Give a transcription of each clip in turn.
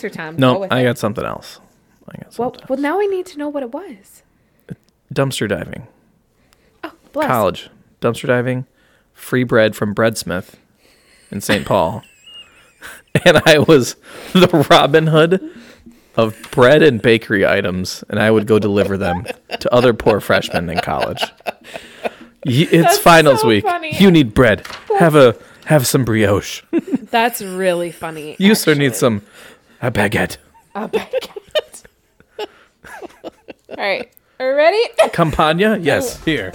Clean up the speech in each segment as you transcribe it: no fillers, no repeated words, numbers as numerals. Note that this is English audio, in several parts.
Tom. No, I got something else. Well, now I need to know what it was. Dumpster diving. Oh, bless. College. Dumpster diving. Free bread from Breadsmith in St. Paul. And I was the Robin Hood of bread and bakery items, and I would go deliver them to other poor freshmen in college. It's finals week. Funny. You need bread. Have some brioche. That's really funny. You sir need a baguette. A baguette. All right. Are you ready? Campagna? Yes. Here.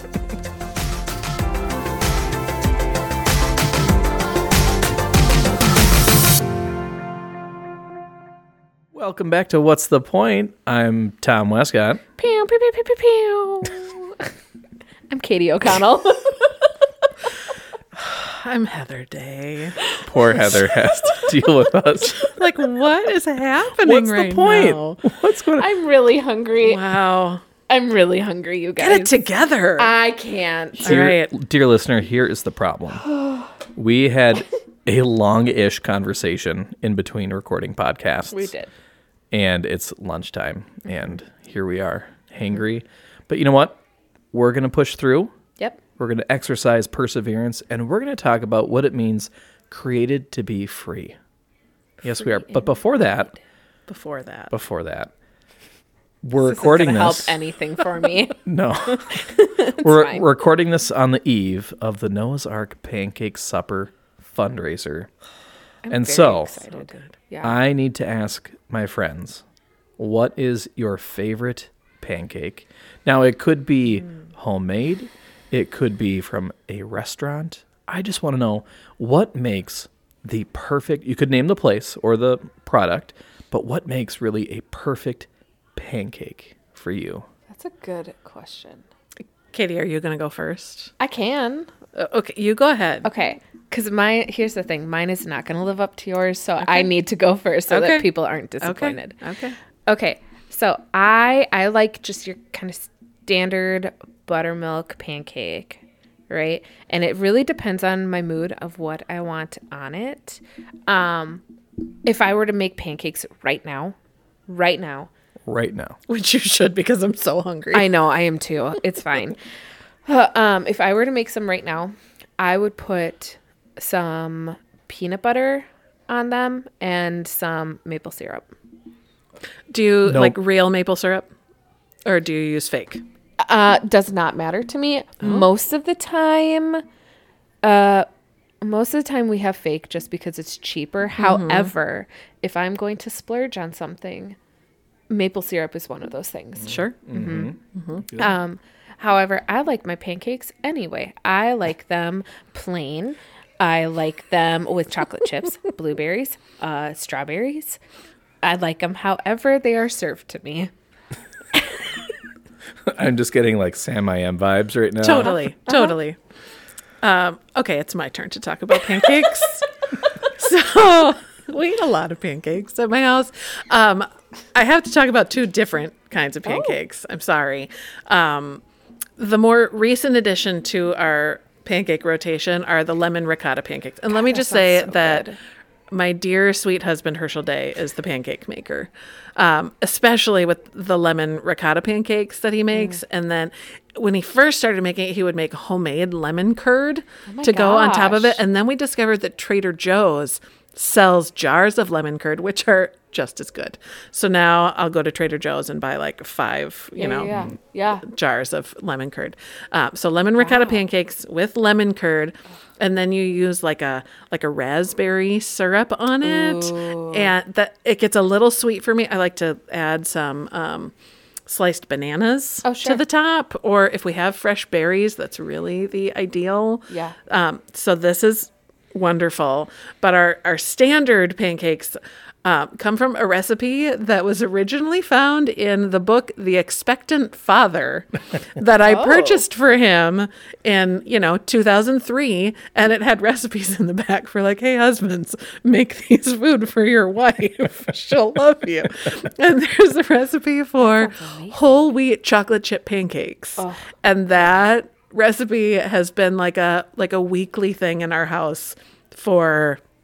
Welcome back to What's the Point? I'm Tom Westcott. Pew, pew, pew, pew, pew, pew. I'm Katie O'Connell. I'm Heather Day. Poor Heather has to deal with us. Like, what is happening What's right the point? now? What's going on? I'm really hungry. Wow. I'm really hungry, you guys. Get it together. I can't. Dear listener, here is the problem. We had a long-ish conversation in between recording podcasts. We did. And it's lunchtime, and here we are, hangry. But you know what? We're going to push through. Yep. We're going to exercise perseverance, and we're going to talk about what it means created to be free. Yes, we are. But before that, we're recording this. Help anything for me? No. We're recording this on the eve of the Noah's Ark Pancake Supper fundraiser. I'm very excited. Yeah. I need to ask my friends, what is your favorite pancake? Now, it could be homemade. It could be from a restaurant. I just want to know what makes the perfect, you could name the place or the product, but what makes really a perfect pancake for you? That's a good question. Katie, are you going to go first? I can. Okay, you go ahead. Okay, because here's the thing. Mine is not going to live up to yours, so I need to go first so that people aren't disappointed. Okay. So I like just your kind of standard buttermilk pancake, right? And it really depends on my mood of what I want on it. If I were to make pancakes right now. Which you should, because I'm so hungry. I know, I am too. It's fine. If I were to make some right now, I would put some peanut butter on them and some maple syrup. Do you like real maple syrup? Or do you use fake? Does not matter to me. Most of the time we have fake just because it's cheaper. However, if I'm going to splurge on something, maple syrup is one of those things. Sure. However, I like my pancakes anyway. I like them plain. I like them with chocolate chips, blueberries, strawberries. I like them however they are served to me. I'm just getting like Sam I Am vibes right now. Totally. Okay, it's my turn to talk about pancakes. So we eat a lot of pancakes at my house. I have to talk about two different kinds of pancakes. I'm sorry. The more recent addition to our pancake rotation are the lemon ricotta pancakes. And let me just say that my dear sweet husband Herschel Day is the pancake maker, especially with the lemon ricotta pancakes that he makes. And then when he first started making it, he would make homemade lemon curd to go on top of it. And then we discovered that Trader Joe's sells jars of lemon curd, which are just as good. So now I'll go to Trader Joe's and buy like 5, jars of lemon curd. So lemon ricotta pancakes with lemon curd. And then you use like a raspberry syrup on it. Ooh. And that it gets a little sweet for me. I like to add some sliced bananas to the top. Or if we have fresh berries, that's really the ideal. Yeah. So this is wonderful. But our standard pancakes come from a recipe that was originally found in the book The Expectant Father that I purchased for him in 2003, and it had recipes in the back for like, hey husbands, make these food for your wife, she'll love you. And there's a recipe for whole wheat chocolate chip pancakes, and that recipe has been like a weekly thing in our house for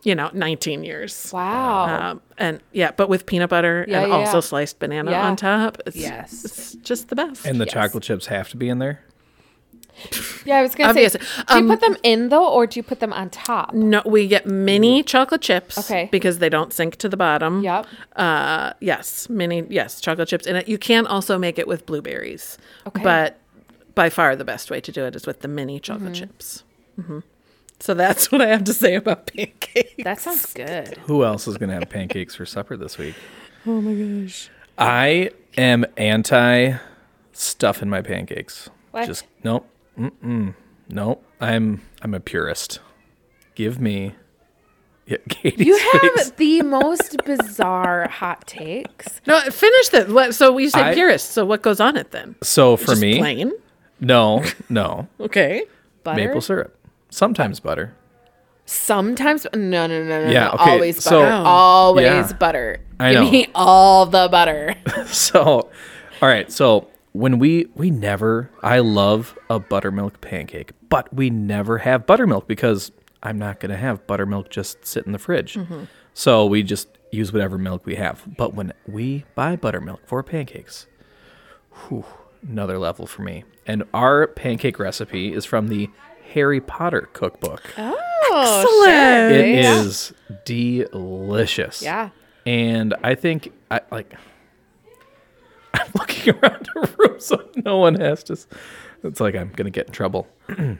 19 years. Wow. But with peanut butter and also sliced banana on top. It's just the best. And the chocolate chips have to be in there? Yeah, I was going to say, do you put them in, though, or do you put them on top? No, we get mini chocolate chips. Okay. Because they don't sink to the bottom. Yep. Chocolate chips. And you can also make it with blueberries. Okay. But by far the best way to do it is with the mini chocolate chips. Mm-hmm. So that's what I have to say about pancakes. That sounds good. Who else is going to have pancakes for supper this week? Oh, my gosh. I am anti stuff in my pancakes. What? Nope. Nope. I'm a purist. Give me Katie's You have face. the most bizarre hot takes. No, finish that. So we say purist. So what goes on it then? So for Just me, plain? no. Okay. Butter? Maple syrup. Sometimes butter. Sometimes no. Yeah, okay, Always so- butter. Always Yeah. butter. I Give know. me all the butter. So, all right. So when I love a buttermilk pancake, but we never have buttermilk because I'm not going to have buttermilk just sit in the fridge. Mm-hmm. So we just use whatever milk we have. But when we buy buttermilk for pancakes, another level for me. And our pancake recipe is from the Harry Potter cookbook. Oh, Excellent. sure. It Yeah. is delicious. Yeah. And I think I'm looking around the room so no one has to. It's like I'm gonna get in trouble.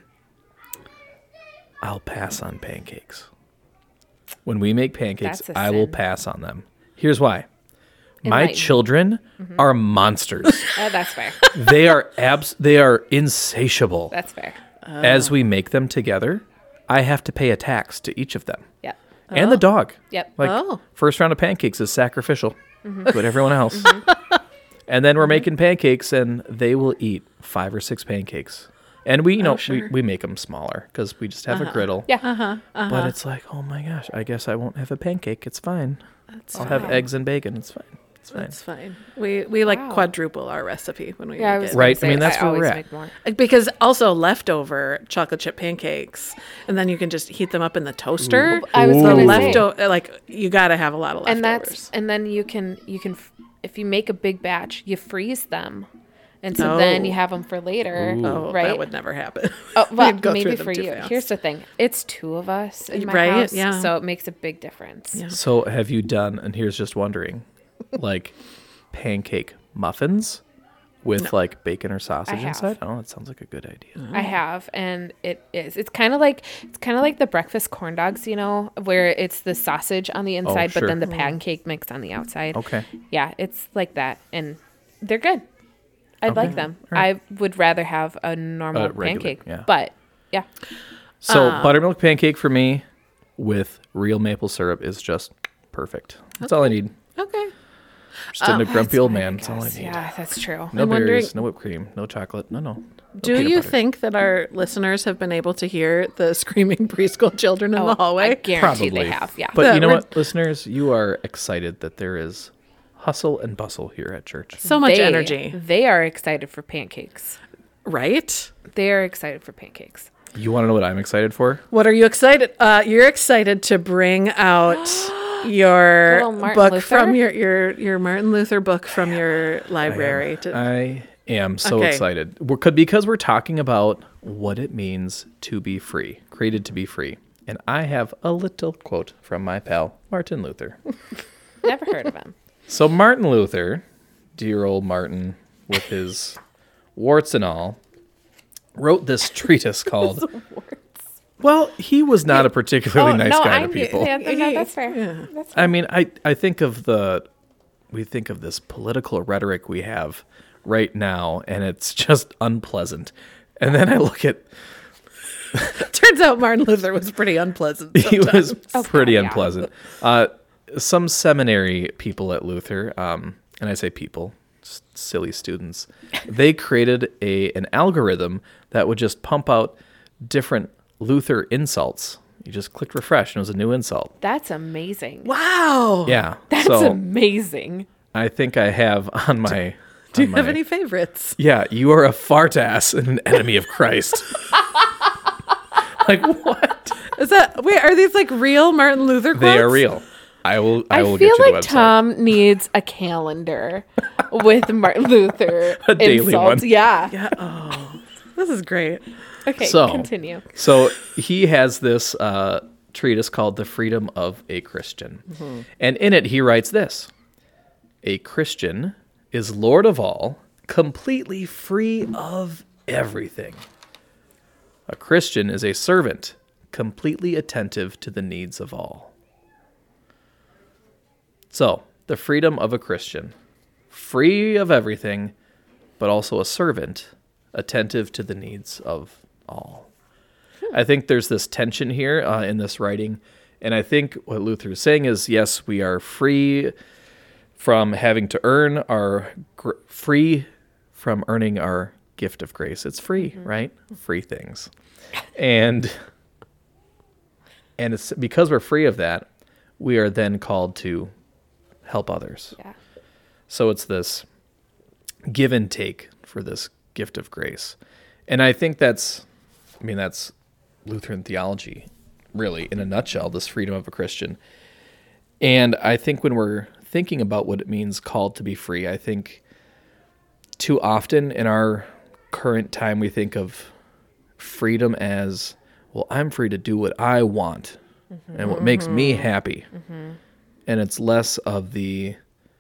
I'll pass on pancakes. When we make pancakes, That's a I will sin. pass on them. Here's why. My Enlighten. children are monsters. That's fair. They are insatiable. That's fair. As we make them together, I have to pay a tax to each of them. Yep. And the dog. Yep. Like, first round of pancakes is sacrificial to everyone else. And then we're making pancakes, and they will eat 5 or 6 pancakes. And we make them smaller because we just have a griddle. Yeah. But it's like, oh my gosh, I guess I won't have a pancake. It's fine. I'll have eggs and bacon. It's fine. It's fine. That's fine. We like quadruple our recipe when we Yeah, I make was it. gonna Right, say, I mean, that's where always we're at. make more. Because also leftover chocolate chip pancakes, and then you can just heat them up in the toaster. I was The gonna say. leftover, like you got to have a lot of leftovers. And then you can if you make a big batch, you freeze them. And so then you have them for later, right? That would never happen. Oh, well, We'd go through maybe them for too you. fast. Here's the thing. It's 2 of us in my Right, house, yeah. so it makes a big difference. Yeah. So have you done, and here's just wondering, like pancake muffins with like bacon or sausage have. inside? Oh, that sounds like a good idea. I have, and it's kind of like the breakfast corn dogs, where it's the sausage on the inside, sure. but then the pancake mix on the outside. Okay. Yeah, it's like that, and they're good. I'd like them. right. I would rather have a normal regular, pancake, yeah. but yeah, So buttermilk pancake for me with real maple syrup is just perfect. That's all I need. Okay. Just a grumpy old man. That's all I Yes, need. yeah, that's true. No I'm wondering- berries, no whipped cream, no chocolate. No Do peanut you butter. think that our listeners have been able to hear the screaming preschool children in the I hallway? guarantee Probably they have. Yeah, But you know We're- what, listeners? You are excited that there is hustle and bustle here at church. So much energy, They are excited for pancakes. right? They are excited for pancakes. You want to know what I'm excited for? What are you excited? You're excited to bring out your Little Martin book Luther? from your Martin Luther book from your library. I am so Okay. excited because we're talking about what it means to be free, created to be free. And I have a little quote from my pal, Martin Luther. Never heard of him. So Martin Luther, dear old Martin with his warts and all, wrote this treatise called... Well, he was not a particularly nice guy to people. Yeah, that's fair. That's fair. I mean, I think we think of this political rhetoric we have right now, and it's just unpleasant. And then I look at Turns out Martin Luther was pretty unpleasant. he was sometimes. pretty yeah. unpleasant. Some seminary people at Luther, and I say people, just silly students, they created an algorithm that would just pump out different Luther insults. You just clicked refresh, and it was a new insult. That's amazing. Wow. Yeah. That's so amazing. I think I have on my. Do you on have my- any favorites? Yeah, you are a fart ass and an enemy of Christ. Like what? Wait, are these like real Martin Luther quotes? They are real. I will I get feel you the like website. Tom needs a calendar with Martin Luther A daily insults. one. Yeah. Yeah. Oh, this is great. Okay, So- continue. So he has this treatise called The Freedom of a Christian. Mm-hmm. And in it, he writes this: a Christian is Lord of all, completely free of everything. A Christian is a servant, completely attentive to the needs of all. So, the freedom of a Christian, free of everything, but also a servant, attentive to the needs of all. I think there's this tension here in this writing, and I think what Luther is saying is, yes, we are free from having to earn free from earning our gift of grace. It's free, right? Free things. And it's because we're free of that, we are then called to help others. Yeah. So it's this give and take for this gift of grace. And I think that's Lutheran theology, really, in a nutshell, this freedom of a Christian. And I think when we're thinking about what it means called to be free, I think too often in our current time we think of freedom as, well, I'm free to do what I want and what makes me happy. And it's less of the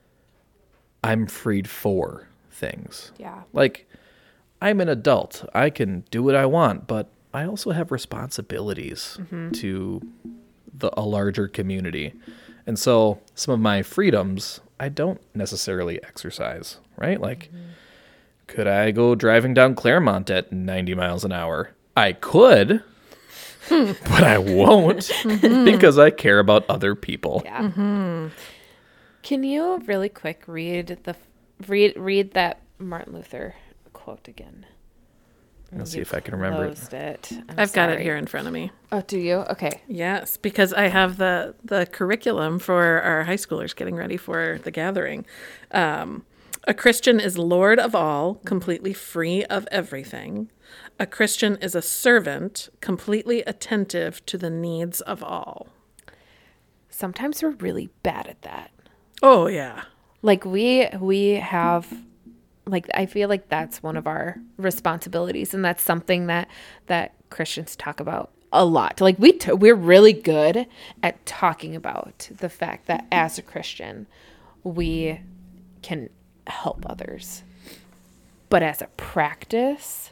I'm freed for things. Yeah. Like, I'm an adult. I can do what I want, but I also have responsibilities to a larger community. And so some of my freedoms I don't necessarily exercise, right? Like, could I go driving down Claremont at 90 miles an hour? I could, but I won't because I care about other people. Yeah. Can you really quick read that Martin Luther quote again? Let's see if I can remember it. I've got it here in front of me. Oh, do you? Okay. Yes, because I have the curriculum for our high schoolers getting ready for the gathering. A Christian is Lord of all, completely free of everything. A Christian is a servant, completely attentive to the needs of all. Sometimes we're really bad at that. Oh, yeah. Like we have, like, I feel like that's one of our responsibilities, and that's something that Christians talk about a lot. Like we're really good at talking about the fact that as a Christian, we can help others. But as a practice,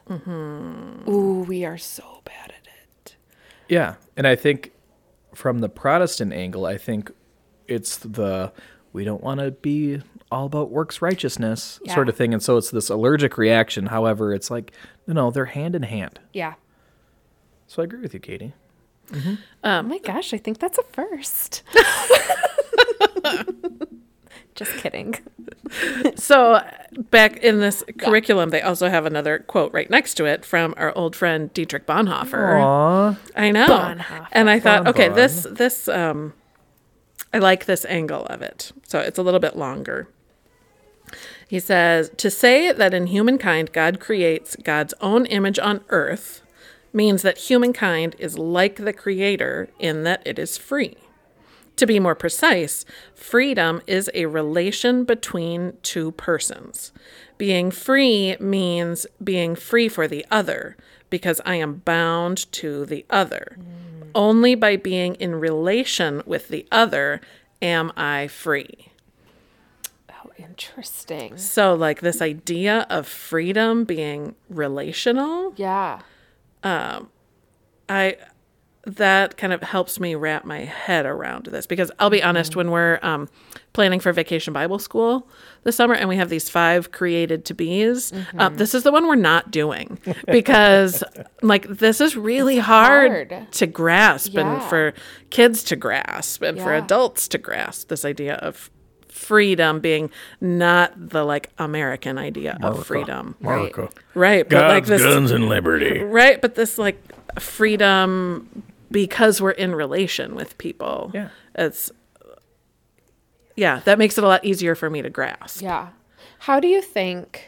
we are so bad at it. Yeah. And I think from the Protestant angle, I think it's we don't want to be all about works righteousness sort of thing. And so it's this allergic reaction. However, it's like, no, they're hand in hand. Yeah. So I agree with you, Katie. Oh my gosh, I think that's a first. Just kidding. So back in this curriculum, they also have another quote right next to it from our old friend Dietrich Bonhoeffer. Aww. I know. Bonhoeffer. And I thought, okay, Bon. this I like this angle of it. So it's a little bit longer. He says, to say that in humankind God creates God's own image on earth means that humankind is like the Creator in that it is free. To be more precise, freedom is a relation between two persons. Being free means being free for the other, because I am bound to the other. Only by being in relation with the other am I free. Oh, interesting. So, like, this idea of freedom being relational, Yeah. that kind of helps me wrap my head around this, because I'll be honest, when we're planning for Vacation Bible School this summer and we have these 5 created to be's, this is the one we're not doing because like this is really hard to grasp and for kids to grasp and for adults to grasp, this idea of freedom being not the like American idea of freedom. America. Right. But God's like this guns and liberty. Right, but this like freedom because we're in relation with people. Yeah. That makes it a lot easier for me to grasp. Yeah. How do you think,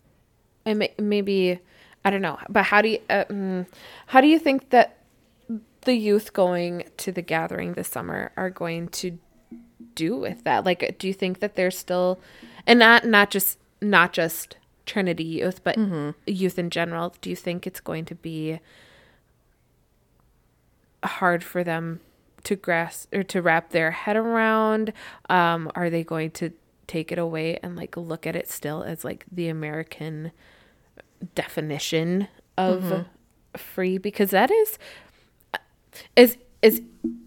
and maybe, I don't know, but how do you think that the youth going to the gathering this summer are going to do with that? Like, do you think that there's still, and not just Trinity Youth, but youth in general, do you think it's going to be hard for them to grasp or to wrap their head around? Are they going to take it away and like look at it still as like the American definition of free? Because that is as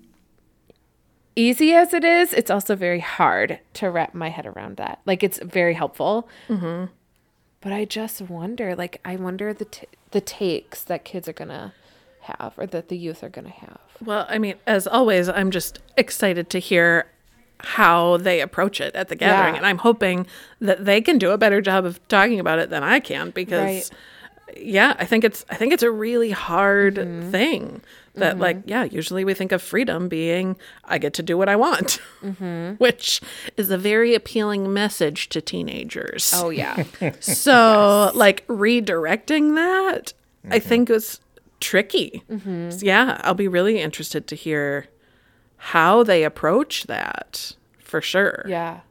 easy as it is, it's also very hard to wrap my head around that. Like, it's very helpful. But I just wonder, like, I wonder the takes that kids are going to have, or that the youth are going to have. Well, I mean, as always, I'm just excited to hear how they approach it at the gathering. And I'm hoping that they can do a better job of talking about it than I can, because I think it's a really hard thing that usually we think of freedom being, I get to do what I want, which is a very appealing message to teenagers. Oh yeah. So like redirecting that, I think was tricky. So, yeah, I'll be really interested to hear how they approach that, for sure. Yeah.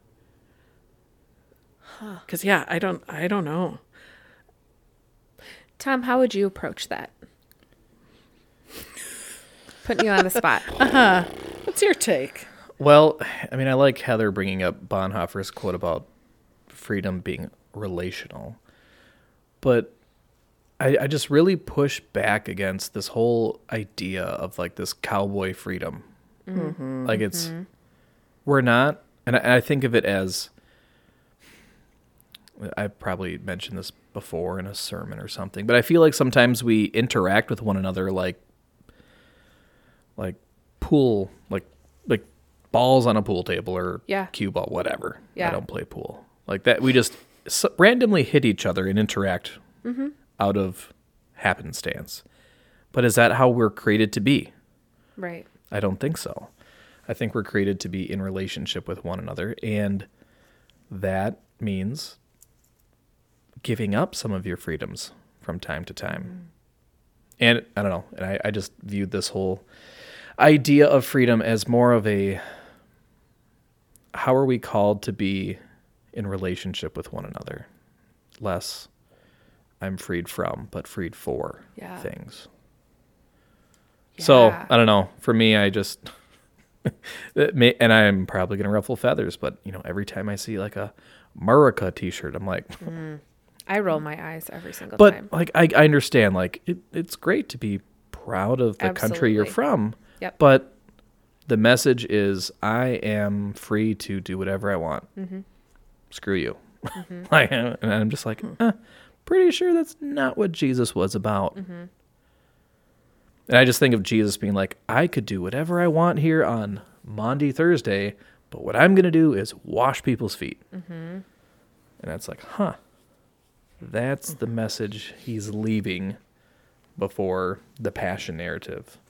Because I don't know. Tom, how would you approach that? Putting you on the spot. What's your take? Well, I mean, I like Heather bringing up Bonhoeffer's quote about freedom being relational, but I just really push back against this whole idea of like this cowboy freedom. Like we're not, and I think of it as, I've probably mentioned this before in a sermon or something, but I feel like sometimes we interact with one another like pool, like balls on a pool table or cue ball, whatever. I don't play pool like that. We just randomly hit each other and interact out of happenstance. But is that how we're created to be? Right. I don't think so. I think we're created to be in relationship with one another, and that means giving up some of your freedoms from time to time. And I don't know, and I just viewed this whole idea of freedom as more of a, how are we called to be in relationship with one another? Less I'm freed from, but freed for things. So, I don't know. For me, I just, and I'm probably going to ruffle feathers, but, every time I see like a Murica t-shirt, I'm like... I roll my eyes every single time. But, like, I understand, like, it's great to be proud of the country you're from. Yep. But the message is, I am free to do whatever I want. Screw you. And I'm just like, pretty sure that's not what Jesus was about. And I just think of Jesus being like, I could do whatever I want here on Maundy Thursday, but what I'm going to do is wash people's feet. And that's like, that's the message he's leaving before the passion narrative.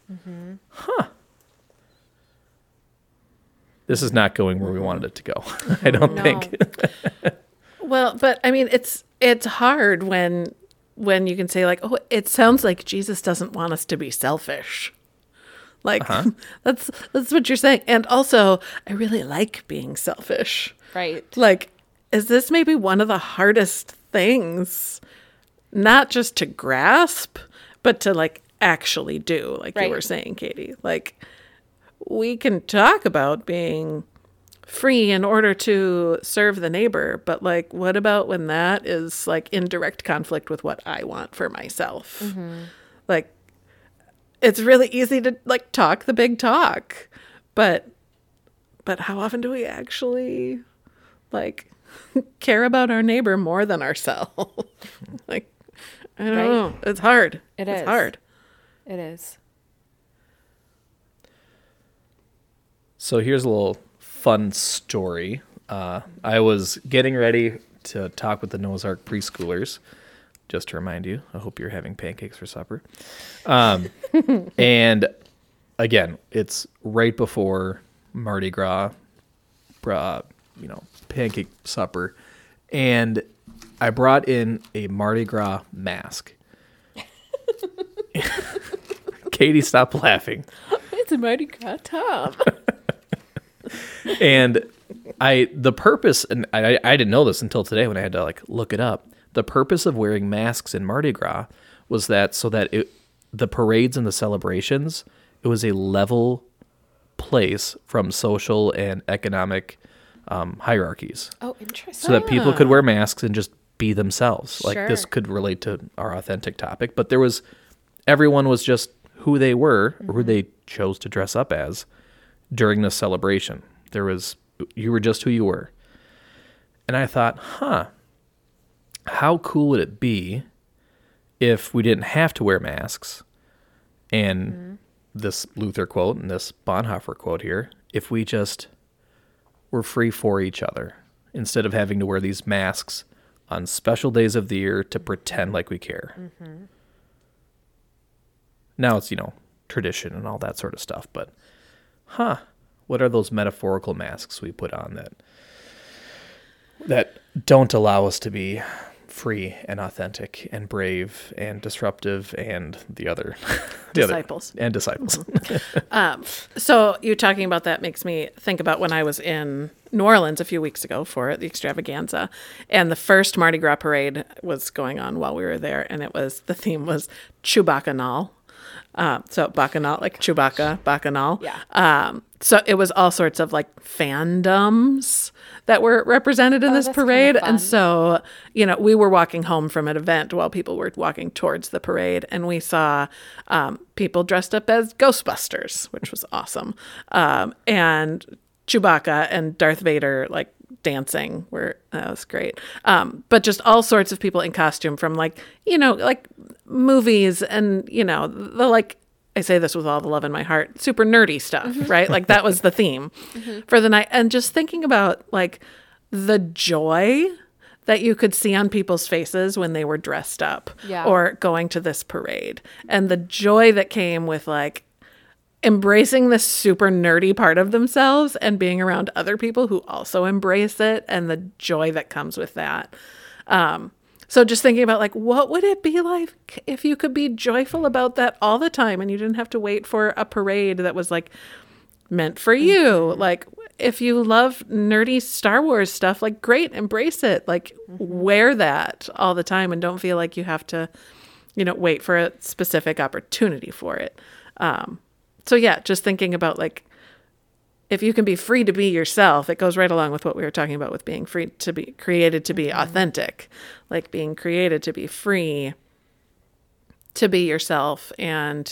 This is not going where we wanted it to go. I don't think. Well, but I mean, it's hard when you can say like, oh, it sounds like Jesus doesn't want us to be selfish. Like that's what you're saying. And also, I really like being selfish. Right. Like, is this maybe one of the hardest things, not just to grasp, but to like actually do, like you were saying, Katie? Like, we can talk about being free in order to serve the neighbor, but like, what about when that is like in direct conflict with what I want for myself? Like, it's really easy to like talk the big talk, but how often do we actually like care about our neighbor more than ourselves? Like, I don't know. It's hard. It's hard. It is. So here's a little fun story. I was getting ready to talk with the Noah's Ark preschoolers. Just to remind you, I hope you're having pancakes for supper. And again, it's right before Mardi Gras, pancake supper. And I brought in a Mardi Gras mask. Katie, stop laughing. It's a Mardi Gras Tom. And the purpose, and I didn't know this until today when I had to like look it up. The purpose of wearing masks in Mardi Gras was that the parades and the celebrations, it was a level place from social and economic hierarchies. Oh, interesting. So that people could wear masks and just be themselves. Like Sure. this could relate to our authentic topic, but everyone was just who they were or who they chose to dress up as during the celebration. You were just who you were. And I thought, how cool would it be if we didn't have to wear masks? And this Luther quote and this Bonhoeffer quote here, if we just were free for each other instead of having to wear these masks on special days of the year to pretend like we care. Mm-hmm. Now it's, tradition and all that sort of stuff, but what are those metaphorical masks we put on that don't allow us to be free and authentic and brave and disruptive and disciples. Mm-hmm. So you talking about that makes me think about when I was in New Orleans a few weeks ago for the extravaganza, and the first Mardi Gras parade was going on while we were there, and the theme was Chewbacca-nal. So Bacchanal, like Chewbacca, Bacchanal. Yeah. So it was all sorts of like fandoms that were represented in this parade. And so, we were walking home from an event while people were walking towards the parade, and we saw people dressed up as Ghostbusters, which was awesome. And Chewbacca and Darth Vader, like, dancing that was great. But just all sorts of people in costume from like movies and, the like, I say this with all the love in my heart, super nerdy stuff, right? Like that was the theme for the night. And just thinking about like the joy that you could see on people's faces when they were dressed up or going to this parade, and the joy that came with like embracing this super nerdy part of themselves and being around other people who also embrace it, and the joy that comes with that. So just thinking about like, what would it be like if you could be joyful about that all the time and you didn't have to wait for a parade that was like meant for you? Like if you love nerdy Star Wars stuff, like great, embrace it. Like wear that all the time and don't feel like you have to, wait for a specific opportunity for it. So yeah, just thinking about like, if you can be free to be yourself, it goes right along with what we were talking about with being free to be created to be authentic, like being created to be free to be yourself and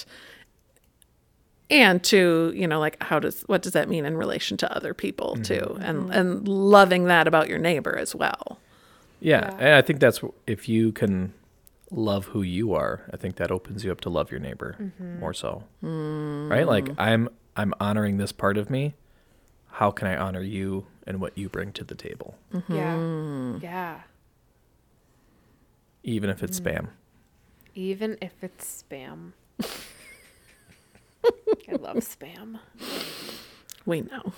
to, like, what does that mean in relation to other people too? And loving that about your neighbor as well. Yeah. And I think that's, if you can love who you are, I think that opens you up to love your neighbor more so. Right? Like I'm honoring this part of me. How can I honor you and what you bring to the table? Yeah. Even if it's spam. Even if it's spam. I love spam. We know.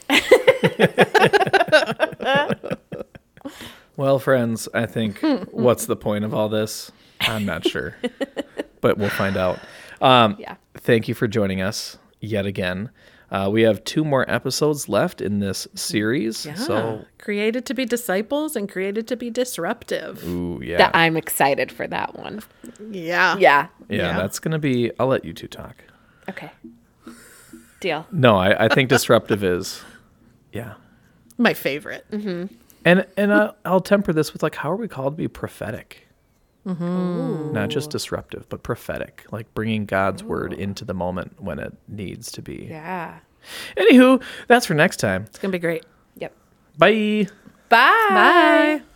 Well, friends, I think what's the point of all this? I'm not sure, but we'll find out. Thank you for joining us yet again. We have 2 more episodes left in this series. Yeah. So created to be disciples and created to be disruptive. Ooh, yeah. I'm excited for that one. Yeah. Yeah. Yeah, that's going to be, I'll let you 2 talk. Okay. Deal. No, I think disruptive is, my favorite. And I'll temper this with like, how are we called to be prophetic? Not just disruptive, but prophetic, like bringing God's word into the moment when it needs to be. Yeah. Anywho, that's for next time. It's going to be great. Yep. Bye. Bye. Bye.